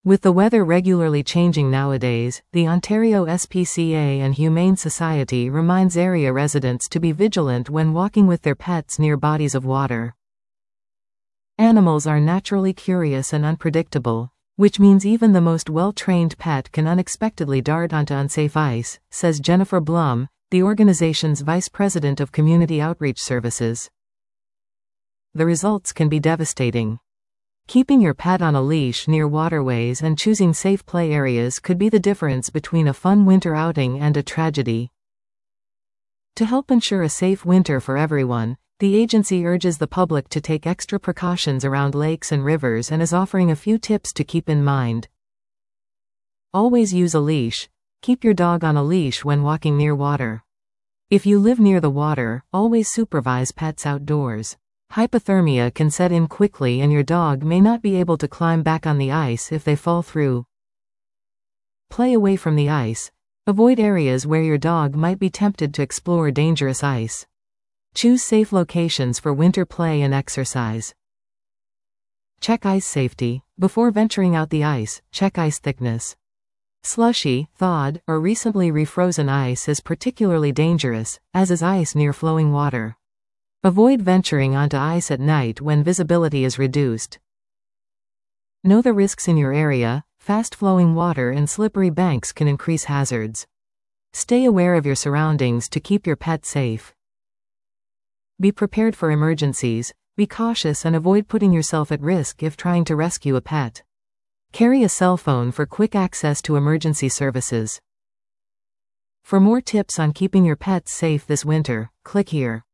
With the weather regularly changing nowadays, the Ontario SPCA and Humane Society reminds area residents to be vigilant when walking with their pets near bodies of water. Animals are naturally curious and unpredictable, which means even the most well-trained pet can unexpectedly dart onto unsafe ice, says Jennifer Blum, the organization's Vice President of Community Outreach Services. The results can be devastating. Keeping your pet on a leash near waterways and choosing safe play areas could be the difference between a fun winter outing and a tragedy. To help ensure a safe winter for everyone, the agency urges the public to take extra precautions around lakes and rivers and is offering a few tips to keep in mind. Always use a leash. Keep your dog on a leash when walking near water. If you live near the water, always supervise pets outdoors. Hypothermia can set in quickly and your dog may not be able to climb back on the ice if they fall through. Play away from the ice. Avoid areas where your dog might be tempted to explore dangerous ice. Choose safe locations for winter play and exercise. Check ice safety. Before venturing out the ice, check ice thickness. Slushy, thawed, or recently refrozen ice is particularly dangerous, as is ice near flowing water. Avoid venturing onto ice at night when visibility is reduced. Know the risks in your area. Fast-flowing water and slippery banks can increase hazards. Stay aware of your surroundings to keep your pet safe. Be prepared for emergencies. Be cautious and avoid putting yourself at risk if trying to rescue a pet. Carry a cell phone for quick access to emergency services. For more tips on keeping your pets safe this winter, click here.